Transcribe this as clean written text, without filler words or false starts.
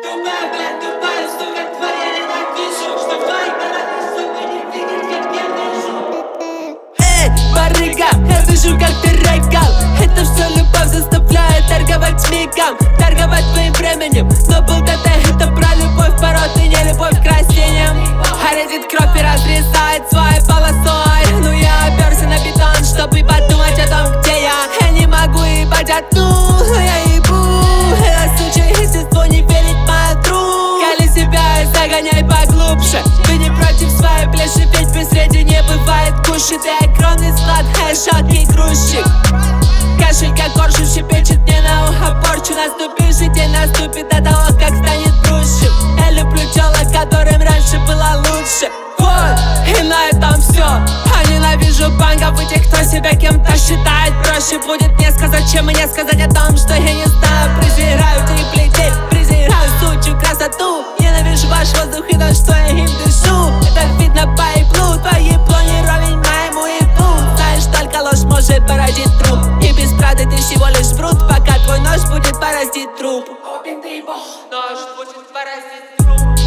Тупая, блядь, тупая, сука, тварь, я ненавижу, что в твоих глазах, сука, не видит, как я вижу. Эй, барыга, я вижу, как ты рейкал. Это все любовь заставляет торговать мигом, торговать твоим временем. Но был ДТ, это про любовь, порой и не любовь к растениям. Горит кровь и разрезает своей полосой. Но я оперся на бетон, чтобы подумать о том, где я. Я не могу ебать одну, но я ебу. Это сучье естество не верить в мою тру. Кали себя и загоняй поглубже. Ты не против своей плеши, ведь без среди не бывает куши. Ты огромный склад, шаткий грузчик. Кашель как коршун щепечет мне на ухо порчу. Наступишь, и день наступит до того, как станет грузчик. Я люблю телок, которым раньше было лучше. Вот, и на этом все. А ненавижу банков и тех, кто себя кем-то считает. Проще будет мне сказать, чем мне сказать о том, что я не знаю. Презираю этих людей, презираю сучью красоту. Ненавижу ваш воздух и то, что я им дышу. Это видно по еблу, твои не ровень моему еблу. Знаешь, только ложь может породить труп. И без правды ты всего лишь брут, пока твой нож будет бороздить труп. Обин ты бог, Нож будет бороздить труп.